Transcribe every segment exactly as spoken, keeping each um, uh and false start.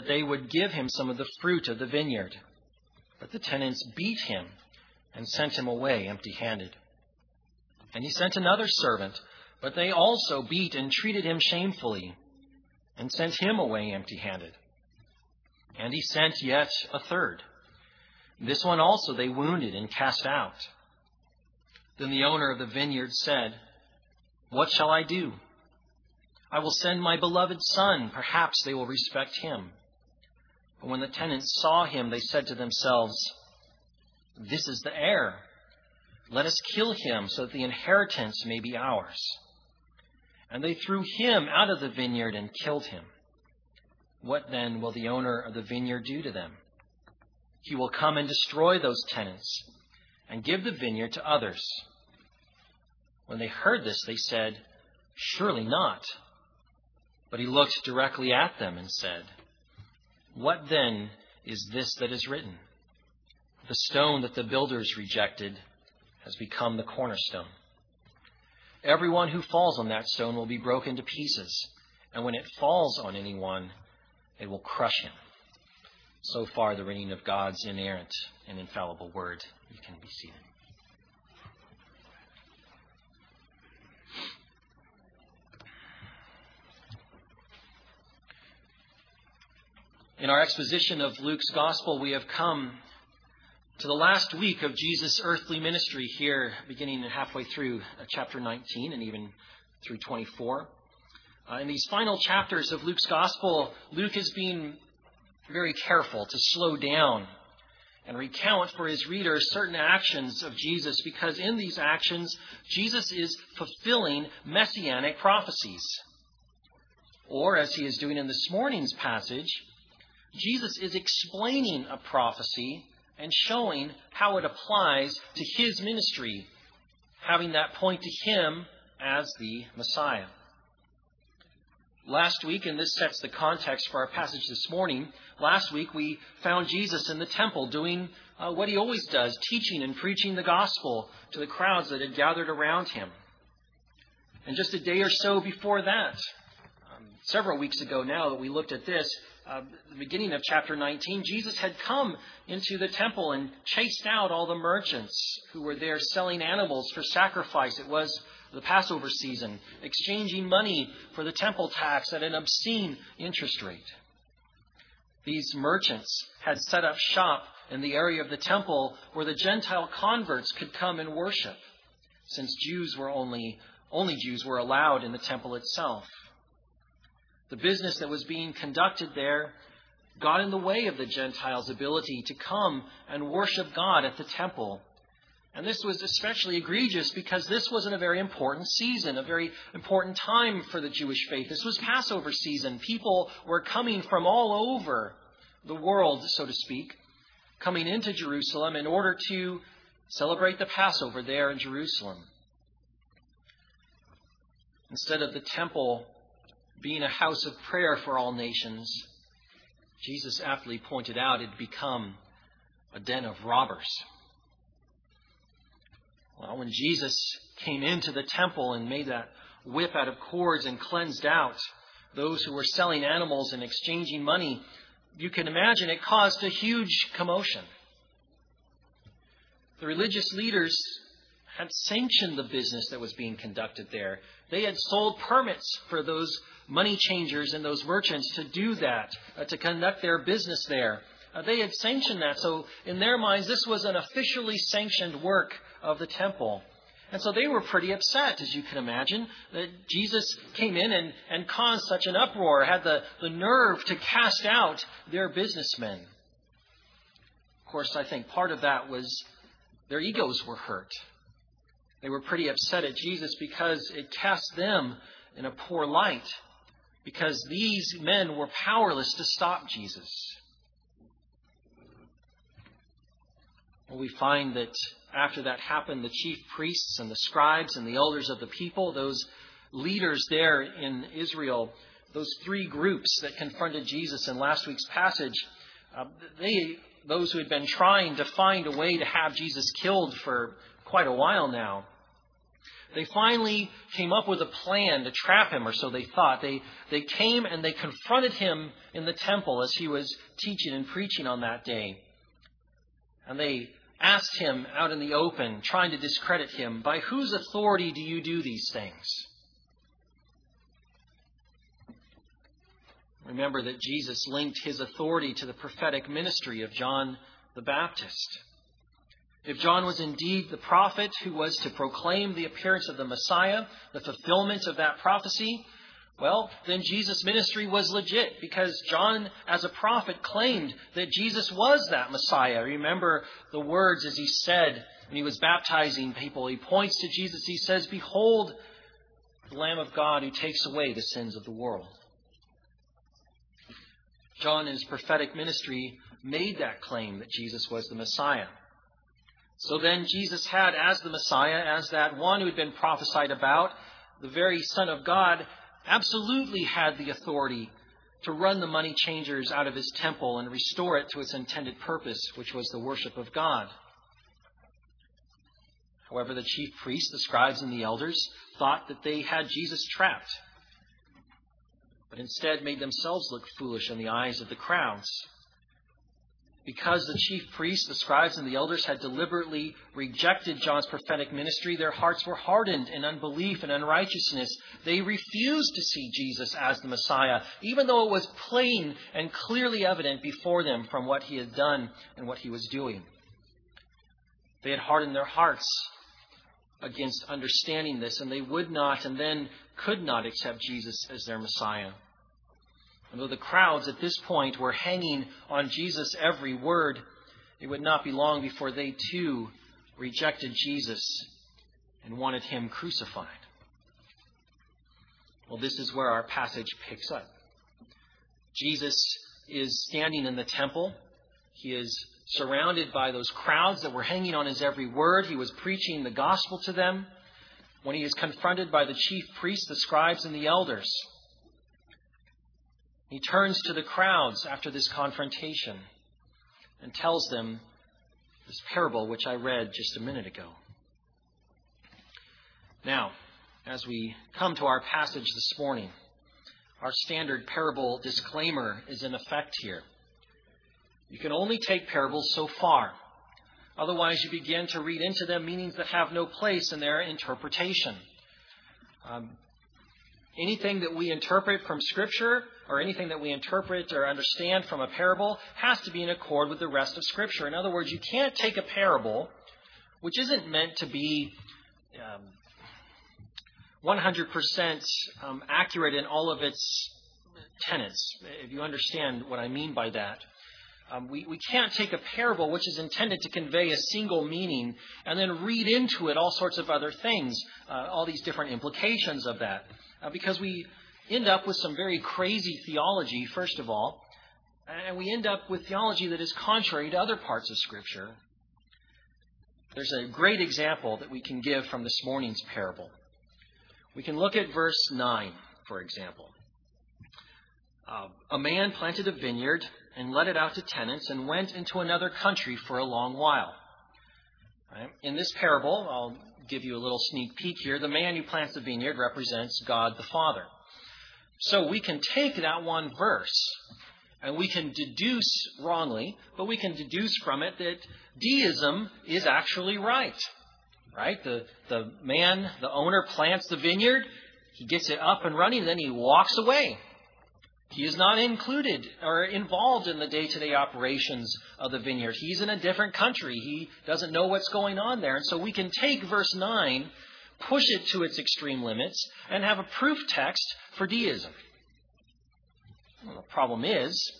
they would give him some of the fruit of the vineyard. But the tenants beat him and sent him away empty-handed. And he sent another servant, but they also beat and treated him shamefully and sent him away empty-handed. And he sent yet a third. This one also they wounded and cast out. Then the owner of the vineyard said, "What shall I do? I will send my beloved son. Perhaps they will respect him." But when the tenants saw him, they said to themselves, "This is the heir. Let us kill him so that the inheritance may be ours." And they threw him out of the vineyard and killed him. What then will the owner of the vineyard do to them? He will come and destroy those tenants and give the vineyard to others. When they heard this, they said, "Surely not." But he looked directly at them and said, "What then is this that is written? The stone that the builders rejected has become the cornerstone. Everyone who falls on that stone will be broken to pieces, and when it falls on anyone, it will crush him." So far, the reading of God's inerrant and infallible word. You can be seated. In our exposition of Luke's gospel, we have come to the last week of Jesus' earthly ministry here, beginning halfway through chapter nineteen and even through twenty-four. Uh, in these final chapters of Luke's gospel, Luke is being very careful to slow down and recount for his readers certain actions of Jesus, because in these actions, Jesus is fulfilling messianic prophecies. Or, as he is doing in this morning's passage, Jesus is explaining a prophecy and showing how it applies to his ministry, having that point to him as the Messiah. Last week, and this sets the context for our passage this morning, last week we found Jesus in the temple doing uh, what he always does, teaching and preaching the gospel to the crowds that had gathered around him. And just a day or so before that, um, several weeks ago now that we looked at this, Uh, the beginning of chapter nineteen, Jesus had come into the temple and chased out all the merchants who were there selling animals for sacrifice. It was the Passover season, exchanging money for the temple tax at an obscene interest rate. These merchants had set up shop in the area of the temple where the Gentile converts could come and worship, since Jews were only, only Jews were allowed in the temple itself. The business that was being conducted there got in the way of the Gentiles' ability to come and worship God at the temple. And this was especially egregious because this wasn't a very important season, a very important time for the Jewish faith. This was Passover season. People were coming from all over the world, so to speak, coming into Jerusalem in order to celebrate the Passover there in Jerusalem. Instead of the temple being a house of prayer for all nations, Jesus aptly pointed out it had become a den of robbers. Well, when Jesus came into the temple and made that whip out of cords and cleansed out those who were selling animals and exchanging money, you can imagine it caused a huge commotion. The religious leaders had sanctioned the business that was being conducted there. They had sold permits for those money changers and those merchants to do that, uh, to conduct their business there. Uh, they had sanctioned that. So in their minds, this was an officially sanctioned work of the temple. And so they were pretty upset, as you can imagine, that Jesus came in and, and caused such an uproar, had the, the nerve to cast out their businessmen. Of course, I think part of that was their egos were hurt. They were pretty upset at Jesus because it cast them in a poor light, because these men were powerless to stop Jesus. Well, we find that after that happened, the chief priests and the scribes and the elders of the people, those leaders there in Israel, those three groups that confronted Jesus in last week's passage, uh, they, those who had been trying to find a way to have Jesus killed for quite a while now, they finally came up with a plan to trap him, or so they thought. They, they came and they confronted him in the temple as he was teaching and preaching on that day. And they asked him out in the open, trying to discredit him, "By whose authority do you do these things?" Remember that Jesus linked his authority to the prophetic ministry of John the Baptist. If John was indeed the prophet who was to proclaim the appearance of the Messiah, the fulfillment of that prophecy, well, then Jesus' ministry was legit, because John, as a prophet, claimed that Jesus was that Messiah. Remember the words as he said when he was baptizing people. He points to Jesus. He says, "Behold, the Lamb of God who takes away the sins of the world." John, in his prophetic ministry, made that claim that Jesus was the Messiah. So then Jesus had, as the Messiah, as that one who had been prophesied about, the very Son of God, absolutely had the authority to run the money changers out of his temple and restore it to its intended purpose, which was the worship of God. However, the chief priests, the scribes, and the elders thought that they had Jesus trapped, but instead made themselves look foolish in the eyes of the crowds. Because the chief priests, the scribes, and the elders had deliberately rejected John's prophetic ministry, their hearts were hardened in unbelief and unrighteousness. They refused to see Jesus as the Messiah, even though it was plain and clearly evident before them from what he had done and what he was doing. They had hardened their hearts against understanding this, and they would not and then could not accept Jesus as their Messiah. And though the crowds at this point were hanging on Jesus' every word, it would not be long before they too rejected Jesus and wanted him crucified. Well, this is where our passage picks up. Jesus is standing in the temple. He is surrounded by those crowds that were hanging on his every word. He was preaching the gospel to them when he is confronted by the chief priests, the scribes, and the elders. He turns to the crowds after this confrontation and tells them this parable which I read just a minute ago. Now, as we come to our passage this morning, our standard parable disclaimer is in effect here. You can only take parables so far. Otherwise, you begin to read into them meanings that have no place in their interpretation. Um, anything that we interpret from Scripture, or anything that we interpret or understand from a parable, has to be in accord with the rest of Scripture. In other words, you can't take a parable which isn't meant to be um, one hundred percent um, accurate in all of its tenets, if you understand what I mean by that. Um, we, we can't take a parable which is intended to convey a single meaning and then read into it all sorts of other things, uh, all these different implications of that. Uh, because we end up with some very crazy theology, first of all, and we end up with theology that is contrary to other parts of Scripture. There's a great example that we can give from this morning's parable. We can look at verse nine, for example. Uh, a man planted a vineyard and let it out to tenants and went into another country for a long while. Right? In this parable, I'll give you a little sneak peek here. The man who plants the vineyard represents God the Father. So we can take that one verse and we can deduce wrongly, but we can deduce from it that deism is actually right. Right? The, the man, the owner, plants the vineyard, he gets it up and running, and then he walks away. He is not included or involved in the day-to-day operations of the vineyard. He's in a different country. He doesn't know what's going on there. And so we can take verse nine, push it to its extreme limits, and have a proof text for deism. Well, the problem is,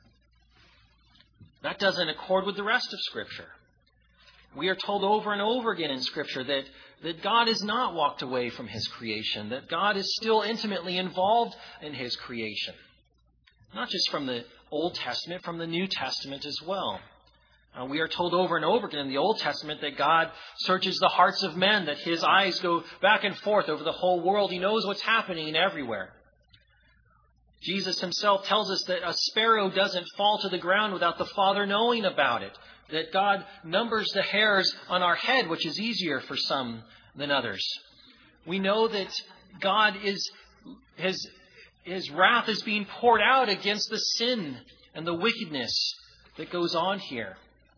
that doesn't accord with the rest of Scripture. We are told over and over again in Scripture that, that God has not walked away from His creation, that God is still intimately involved in His creation. Not just from the Old Testament, from the New Testament as well. Uh, we are told over and over again in the Old Testament that God searches the hearts of men, that His eyes go back and forth over the whole world. He knows what's happening everywhere. Jesus Himself tells us that a sparrow doesn't fall to the ground without the Father knowing about it. That God numbers the hairs on our head, which is easier for some than others. We know that God is, his, his wrath is being poured out against the sin and the wickedness that goes on here.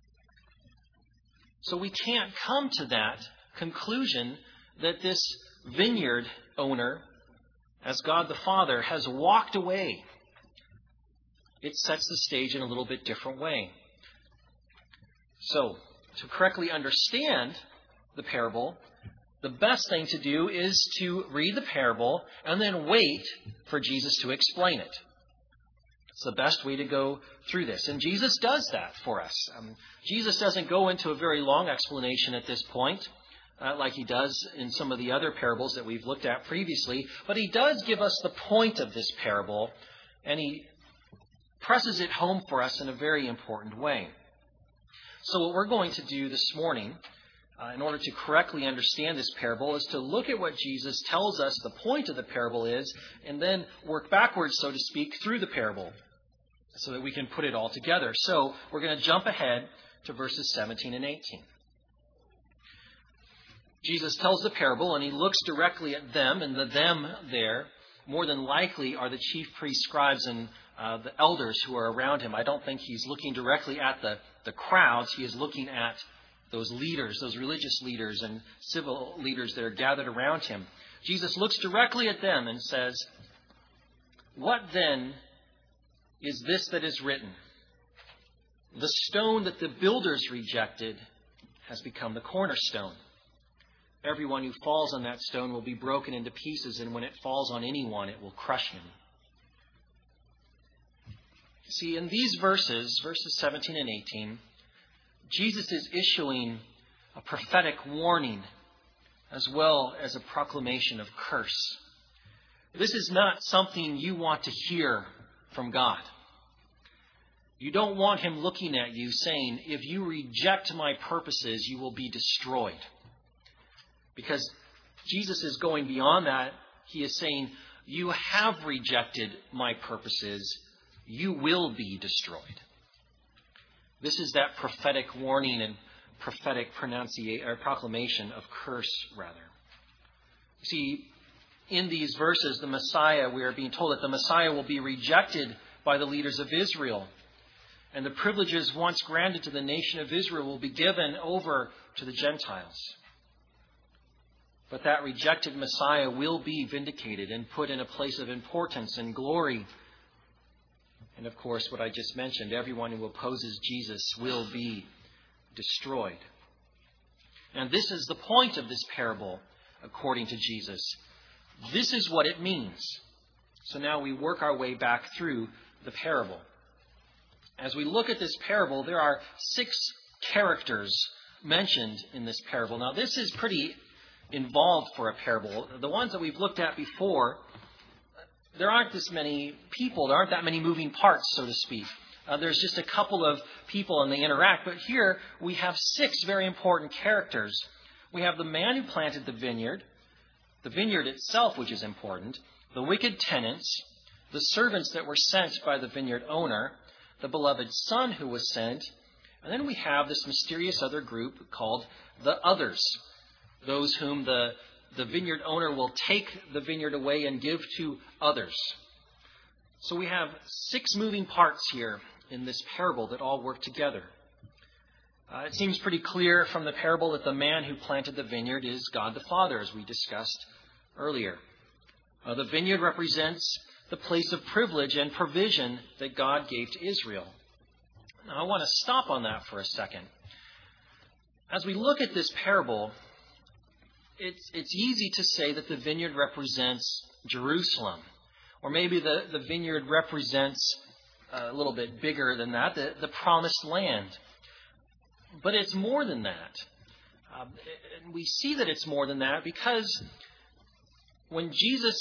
So we can't come to that conclusion that this vineyard owner, as God the Father, has walked away. It sets the stage in a little bit different way. So, to correctly understand the parable, the best thing to do is to read the parable and then wait for Jesus to explain it. It's the best way to go through this. And Jesus does that for us. Um, Jesus doesn't go into a very long explanation at this point, uh, like he does in some of the other parables that we've looked at previously. But he does give us the point of this parable, and he presses it home for us in a very important way. So what we're going to do this morning, uh, in order to correctly understand this parable, is to look at what Jesus tells us the point of the parable is, and then work backwards, so to speak, through the parable, so that we can put it all together. So we're going to jump ahead to verses seventeen and eighteen. Jesus tells the parable, and he looks directly at them, and the them there, more than likely, are the chief priests, scribes, and uh, the elders who are around him. I don't think he's looking directly at the, the crowds. He is looking at those leaders, those religious leaders and civil leaders that are gathered around him. Jesus looks directly at them and says, "What then is this that is written? The stone that the builders rejected has become the cornerstone. Everyone who falls on that stone will be broken into pieces, and when it falls on anyone, it will crush him." See, in these verses, verses seventeen and eighteen, Jesus is issuing a prophetic warning as well as a proclamation of curse. This is not something you want to hear from God. You don't want him looking at you saying, "If you reject my purposes, you will be destroyed." Because Jesus is going beyond that. He is saying, "You have rejected my purposes. You will be destroyed." This is that prophetic warning and prophetic pronunciation or proclamation of curse, rather. See, in these verses, the Messiah, we are being told that the Messiah will be rejected by the leaders of Israel. And the privileges once granted to the nation of Israel will be given over to the Gentiles. But that rejected Messiah will be vindicated and put in a place of importance and glory. And of course, what I just mentioned, everyone who opposes Jesus will be destroyed. And this is the point of this parable, according to Jesus. This is what it means. So now we work our way back through the parable. As we look at this parable, there are six characters mentioned in this parable. Now, this is pretty involved for a parable. The ones that we've looked at before, there aren't this many people. There aren't that many moving parts, so to speak. Uh, there's just a couple of people and they interact. But here we have six very important characters. We have the man who planted the vineyard, the vineyard itself, which is important, the wicked tenants, the servants that were sent by the vineyard owner, the beloved son who was sent, and then we have this mysterious other group called the others, those whom the, the vineyard owner will take the vineyard away and give to others. So we have six moving parts here in this parable that all work together. Uh, it seems pretty clear from the parable that the man who planted the vineyard is God the Father, as we discussed earlier. Uh, the vineyard represents the place of privilege and provision that God gave to Israel. Now, I want to stop on that for a second. As we look at this parable, it's, it's easy to say that the vineyard represents Jerusalem. Or maybe the, the vineyard represents a little bit bigger than that, the, the promised land. But it's more than that. Um, and we see that it's more than that because when Jesus...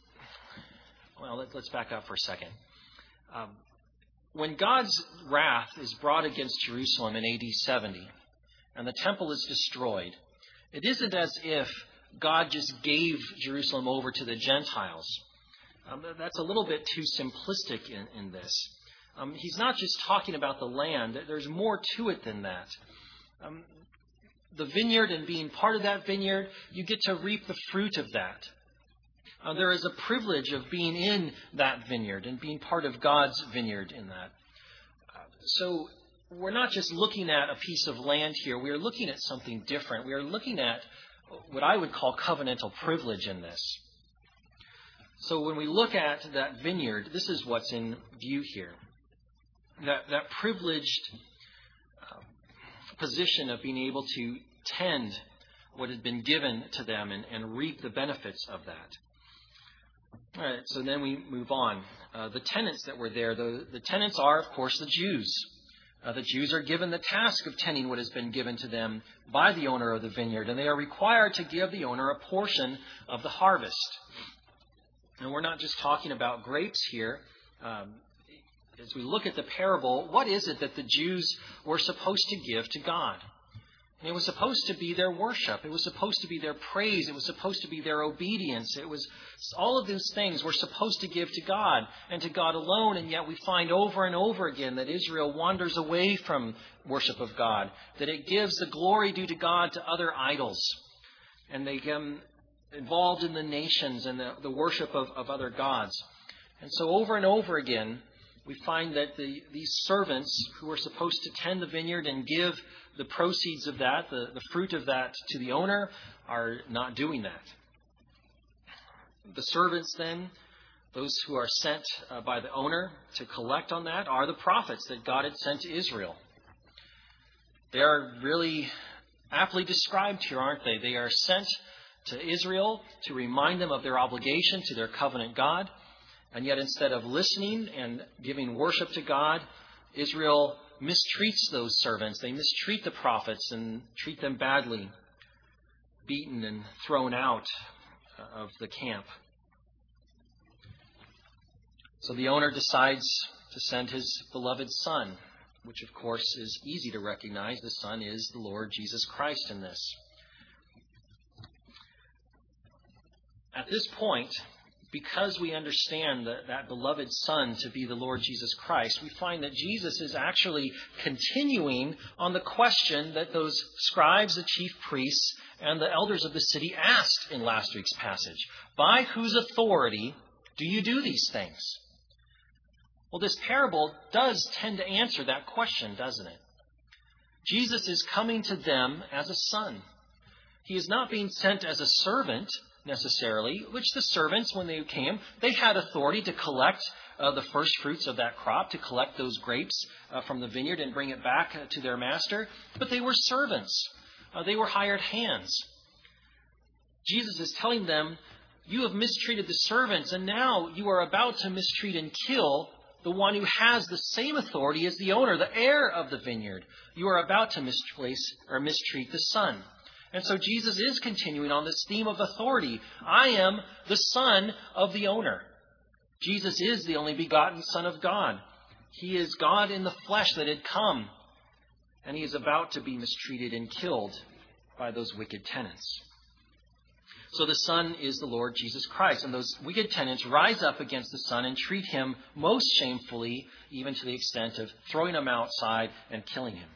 Well, let, let's back up for a second. Um, when God's wrath is brought against Jerusalem in A D seventy and the temple is destroyed, it isn't as if God just gave Jerusalem over to the Gentiles. Um, that's a little bit too simplistic in, in this. Um, he's not just talking about the land. There's more to it than that. Um, the vineyard and being part of that vineyard, you get to reap the fruit of that. Uh, there is a privilege of being in that vineyard and being part of God's vineyard in that. Uh, so we're not just looking at a piece of land here. We are looking at something different. We are looking at what I would call covenantal privilege in this. So when we look at that vineyard, this is what's in view here. That, that privileged uh, position of being able to tend what had been given to them and, and reap the benefits of that. All right, so then we move on. Uh, the tenants that were there, the, the tenants are, of course, the Jews. Uh, the Jews are given the task of tending what has been given to them by the owner of the vineyard, and they are required to give the owner a portion of the harvest. And we're not just talking about grapes here. Um, as we look at the parable, what is it that the Jews were supposed to give to God? And it was supposed to be their worship. It was supposed to be their praise. It was supposed to be their obedience. It was all of those things were supposed to give to God and to God alone. And yet we find over and over again that Israel wanders away from worship of God, that it gives the glory due to God to other idols. And they get involved in the nations and the, the worship of, of other gods. And so over and over again, we find that the, these servants who are supposed to tend the vineyard and give the proceeds of that, the, the fruit of that to the owner, are not doing that. The servants then, those who are sent uh, by the owner to collect on that, are the prophets that God had sent to Israel. They are really aptly described here, aren't they? They are sent to Israel to remind them of their obligation to their covenant God. And yet instead of listening and giving worship to God, Israel mistreats those servants. They mistreat the prophets and treat them badly, beaten and thrown out of the camp. So the owner decides to send his beloved son, which of course is easy to recognize. The son is the Lord Jesus Christ in this. At this point, because we understand that, that beloved Son to be the Lord Jesus Christ, we find that Jesus is actually continuing on the question that those scribes, the chief priests, and the elders of the city asked in last week's passage. By whose authority do you do these things? Well, this parable does tend to answer that question, doesn't it? Jesus is coming to them as a son. He is not being sent as a servant, necessarily, which the servants, when they came, they had authority to collect uh, the first fruits of that crop, to collect those grapes uh, from the vineyard and bring it back uh, to their master. But they were servants. Uh, they were hired hands. Jesus is telling them, you have mistreated the servants, and now you are about to mistreat and kill the one who has the same authority as the owner, the heir of the vineyard. You are about to misplace or mistreat the son. And so Jesus is continuing on this theme of authority. I am the son of the owner. Jesus is the only begotten Son of God. He is God in the flesh that had come. And he is about to be mistreated and killed by those wicked tenants. So the Son is the Lord Jesus Christ. And those wicked tenants rise up against the Son and treat him most shamefully, even to the extent of throwing him outside and killing him.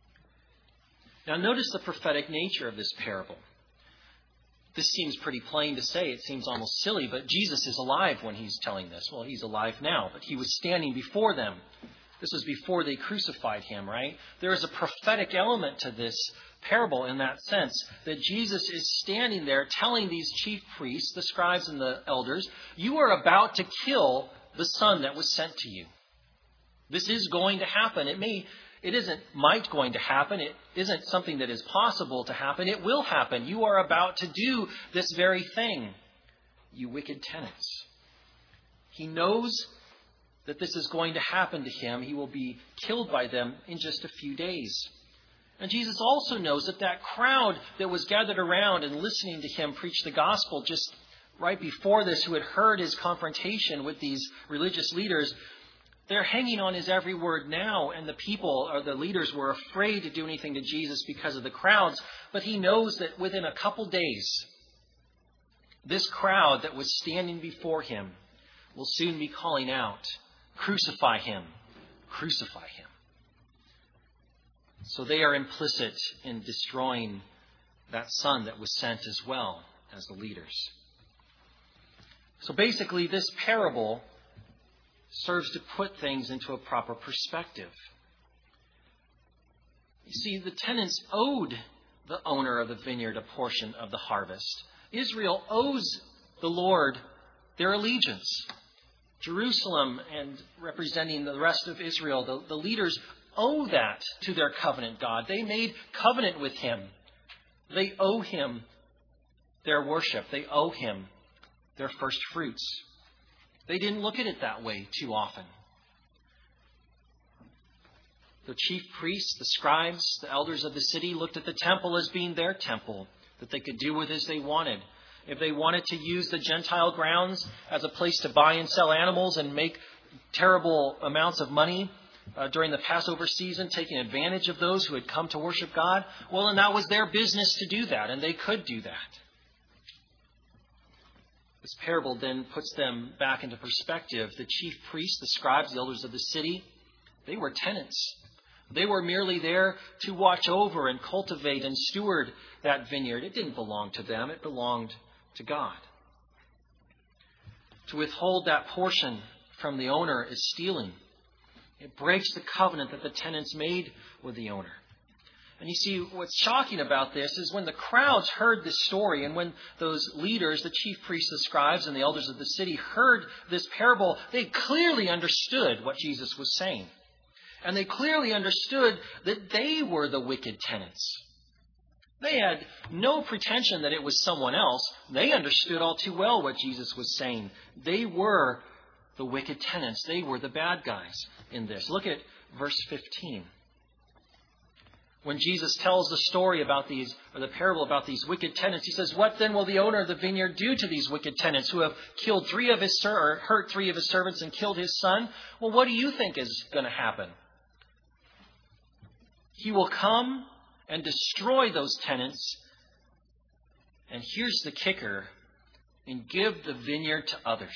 Now notice the prophetic nature of this parable. This seems pretty plain to say. It seems almost silly, but Jesus is alive when he's telling this. Well, he's alive now, but he was standing before them. This was before they crucified him, right? There is a prophetic element to this parable in that sense, that Jesus is standing there telling these chief priests, the scribes and the elders, you are about to kill the son that was sent to you. This is going to happen. It may... It isn't might going to happen. It isn't something that is possible to happen. It will happen. You are about to do this very thing, you wicked tenants. He knows that this is going to happen to him. He will be killed by them in just a few days. And Jesus also knows that that crowd that was gathered around and listening to him preach the gospel just right before this, who had heard his confrontation with these religious leaders, they're hanging on his every word now, and the people or the leaders were afraid to do anything to Jesus because of the crowds. But he knows that within a couple days, this crowd that was standing before him will soon be calling out, crucify him, crucify him. So they are implicit in destroying that son that was sent as well as the leaders. So basically, this parable serves to put things into a proper perspective. You see, the tenants owed the owner of the vineyard a portion of the harvest. Israel owes the Lord their allegiance. Jerusalem, and representing the rest of Israel, the, the leaders owe that to their covenant God. They made covenant with Him. They owe Him their worship. They owe Him their first fruits. They didn't look at it that way too often. The chief priests, the scribes, the elders of the city looked at the temple as being their temple that they could do with as they wanted. If they wanted to use the Gentile grounds as a place to buy and sell animals and make terrible amounts of money uh, during the Passover season, taking advantage of those who had come to worship God, well, and that was their business to do that, and they could do that. This parable then puts them back into perspective. The chief priests, the scribes, the elders of the city, they were tenants. They were merely there to watch over and cultivate and steward that vineyard. It didn't belong to them. It belonged to God. To withhold that portion from the owner is stealing. It breaks the covenant that the tenants made with the owner. And you see, what's shocking about this is when the crowds heard this story, and when those leaders, the chief priests, the scribes, and the elders of the city heard this parable, they clearly understood what Jesus was saying. And they clearly understood that they were the wicked tenants. They had no pretension that it was someone else. They understood all too well what Jesus was saying. They were the wicked tenants. They were the bad guys in this. Look at verse fifteen. When Jesus tells the story about these, or the parable about these wicked tenants, he says, "What then will the owner of the vineyard do to these wicked tenants who have killed three of his ser- or hurt three of his servants and killed his son? Well, what do you think is going to happen? He will come and destroy those tenants, and here's the kicker, and give the vineyard to others."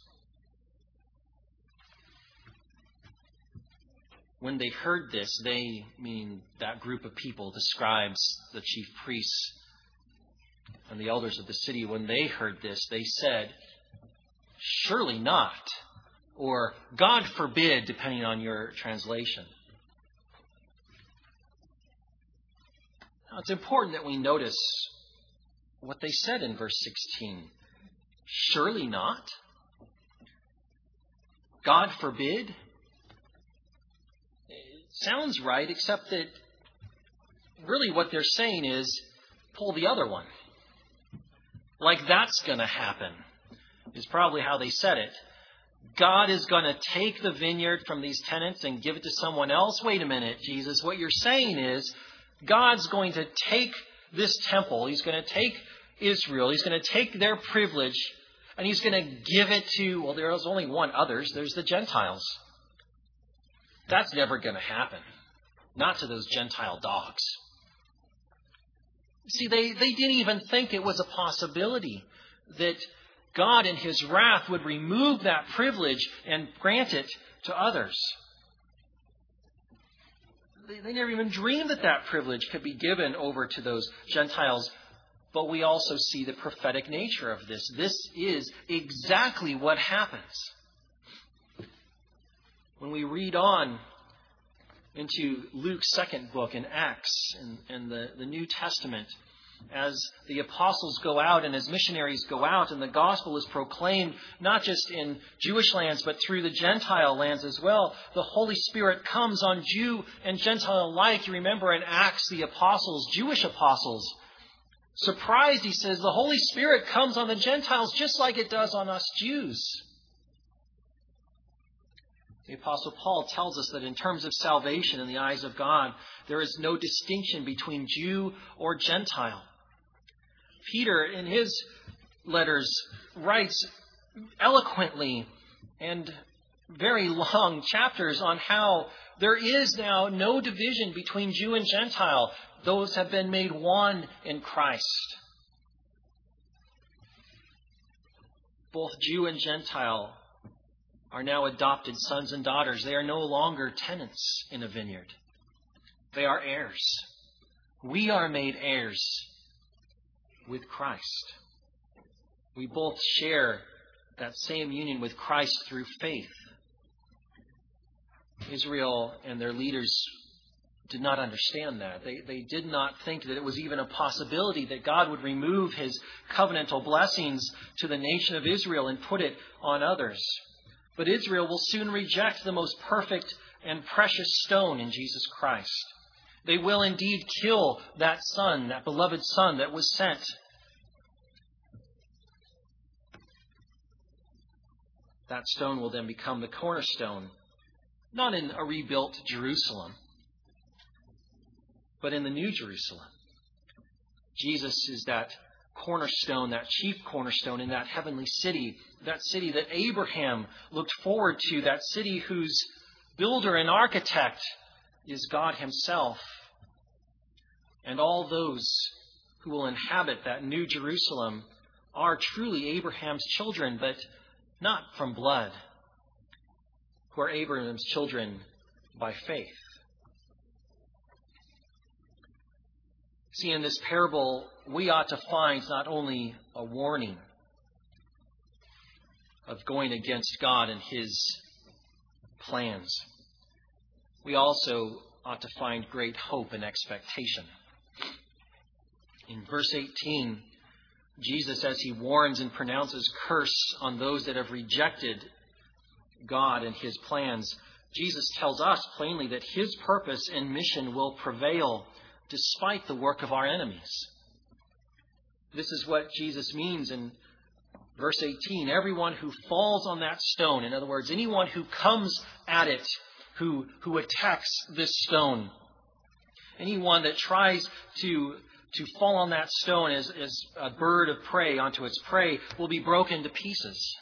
When they heard this, they, meaning that group of people, the scribes, the chief priests, and the elders of the city, when they heard this, they said, "Surely not," or "God forbid," depending on your translation. Now, it's important that we notice what they said in verse sixteen. Surely not? God forbid? It sounds right, except that really what they're saying is, pull the other one. Like that's going to happen, is probably how they said it. God is going to take the vineyard from these tenants and give it to someone else? Wait a minute, Jesus. What you're saying is, God's going to take this temple, He's going to take Israel, He's going to take their privilege, and He's going to give it to, well, there's only one others, there's the Gentiles. That's never going to happen. Not to those Gentile dogs. See, they, they didn't even think it was a possibility that God in His wrath would remove that privilege and grant it to others. They, they never even dreamed that that privilege could be given over to those Gentiles. But we also see the prophetic nature of this. This is exactly what happens. When we read on into Luke's second book in Acts and, and the, the New Testament, as the apostles go out and as missionaries go out and the gospel is proclaimed not just in Jewish lands but through the Gentile lands as well, the Holy Spirit comes on Jew and Gentile alike. You remember in Acts the apostles, Jewish apostles, surprised, he says, the Holy Spirit comes on the Gentiles just like it does on us Jews. The Apostle Paul tells us that in terms of salvation in the eyes of God, there is no distinction between Jew or Gentile. Peter, in his letters, writes eloquently and very long chapters on how there is now no division between Jew and Gentile. Those have been made one in Christ. Both Jew and Gentile are now adopted sons and daughters. They are no longer tenants in a vineyard. They are heirs. We are made heirs with Christ. We both share that same union with Christ through faith. Israel and their leaders did not understand that. They, they did not think that it was even a possibility that God would remove his covenantal blessings to the nation of Israel and put it on others. But Israel will soon reject the most perfect and precious stone in Jesus Christ. They will indeed kill that son, that beloved son that was sent. That stone will then become the cornerstone, not in a rebuilt Jerusalem, but in the New Jerusalem. Jesus is that cornerstone, that chief cornerstone in that heavenly city, that city that Abraham looked forward to, that city whose builder and architect is God himself. And all those who will inhabit that New Jerusalem are truly Abraham's children, but not from blood, who are Abraham's children by faith. See, in this parable, we ought to find not only a warning of going against God and his plans, we also ought to find great hope and expectation. In verse eighteen, Jesus, as he warns and pronounces curse on those that have rejected God and his plans, Jesus tells us plainly that his purpose and mission will prevail despite the work of our enemies. This is what Jesus means in verse eighteen. Everyone who falls on that stone, in other words, anyone who comes at it, who, who attacks this stone, anyone that tries to, to fall on that stone as, as a bird of prey onto its prey will be broken to pieces.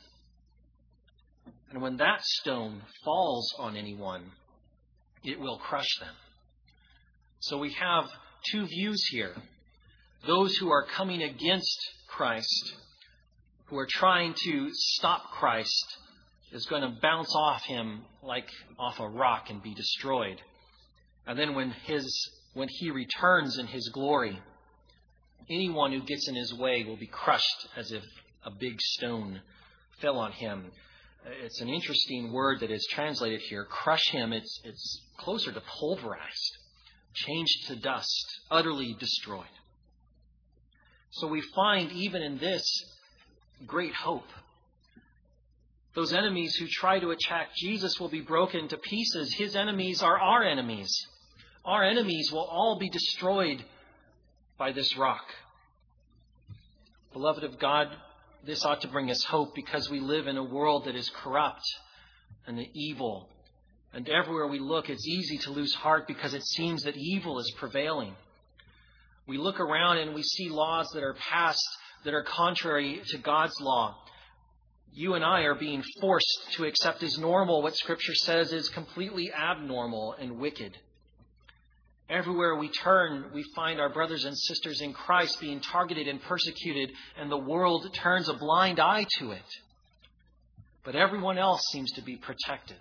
And when that stone falls on anyone, it will crush them. So we have two views here. Those who are coming against Christ, who are trying to stop Christ, is going to bounce off him like off a rock and be destroyed. And then when his when he returns in his glory, anyone who gets in his way will be crushed as if a big stone fell on him. It's an interesting word that is translated here. Crush him, it's, it's closer to pulverized, changed to dust, utterly destroyed. So we find even in this great hope. Those enemies who try to attack Jesus will be broken to pieces. His enemies are our enemies. Our enemies will all be destroyed by this rock. Beloved of God, this ought to bring us hope because we live in a world that is corrupt and evil. And everywhere we look, it's easy to lose heart because it seems that evil is prevailing. We look around and we see laws that are passed that are contrary to God's law. You and I are being forced to accept as normal what Scripture says is completely abnormal and wicked. Everywhere we turn, we find our brothers and sisters in Christ being targeted and persecuted, and the world turns a blind eye to it. But everyone else seems to be protected.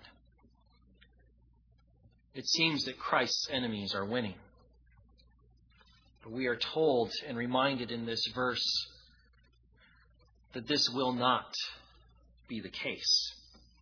It seems that Christ's enemies are winning. But we are told and reminded in this verse that this will not be the case.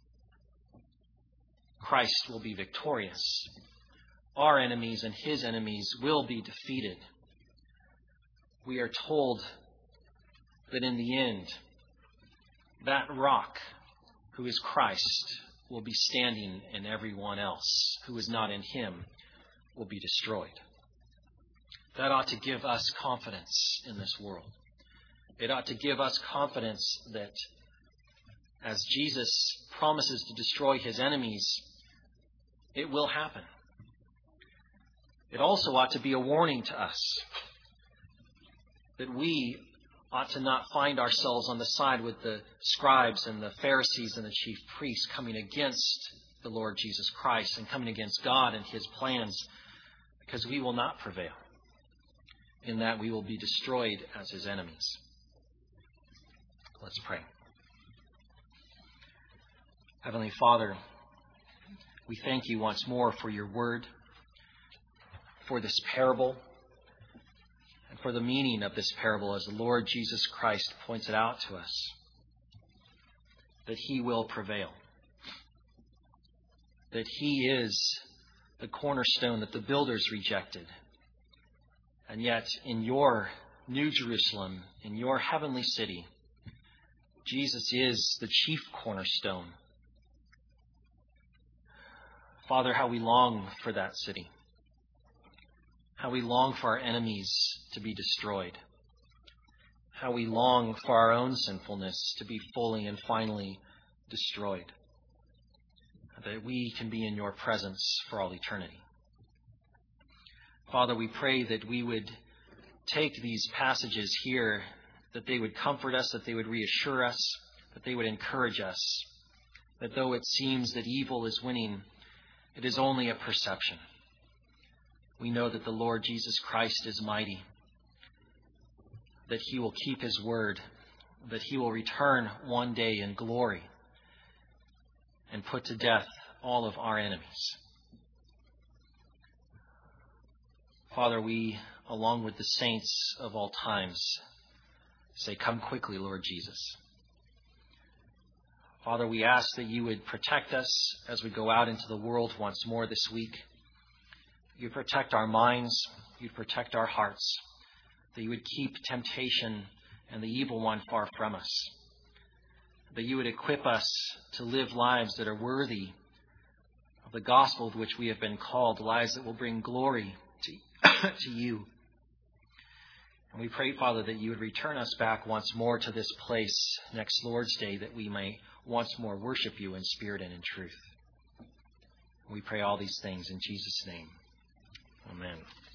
Christ will be victorious. Our enemies and his enemies will be defeated. We are told that in the end, that rock, who is Christ, will be standing, and everyone else who is not in him will be destroyed. That ought to give us confidence in this world. It ought to give us confidence that as Jesus promises to destroy his enemies, it will happen. It also ought to be a warning to us that we ought to not find ourselves on the side with the scribes and the Pharisees and the chief priests coming against the Lord Jesus Christ and coming against God and his plans, because we will not prevail. In that we will be destroyed as his enemies. Let's pray. Heavenly Father, we thank you once more for your word. for this parable and for the meaning of this parable as the Lord Jesus Christ points it out to us, that he will prevail, that he is the cornerstone that the builders rejected. And yet in your New Jerusalem, in your heavenly city, Jesus is the chief cornerstone. Father, how we long for that city. How we long for our enemies to be destroyed. How we long for our own sinfulness to be fully and finally destroyed. That we can be in your presence for all eternity. Father, we pray that we would take these passages here, that they would comfort us, that they would reassure us, that they would encourage us, that though it seems that evil is winning, it is only a perception. We know that the Lord Jesus Christ is mighty, that he will keep his word, that he will return one day in glory and put to death all of our enemies. Father, we, along with the saints of all times, say, come quickly, Lord Jesus. Father, we ask that you would protect us as we go out into the world once more this week. You protect our minds, you protect our hearts, that you would keep temptation and the evil one far from us, that you would equip us to live lives that are worthy of the gospel of which we have been called, lives that will bring glory to, to you. And we pray, Father, that you would return us back once more to this place next Lord's Day, that we may once more worship you in spirit and in truth. We pray all these things in Jesus' name. Amen.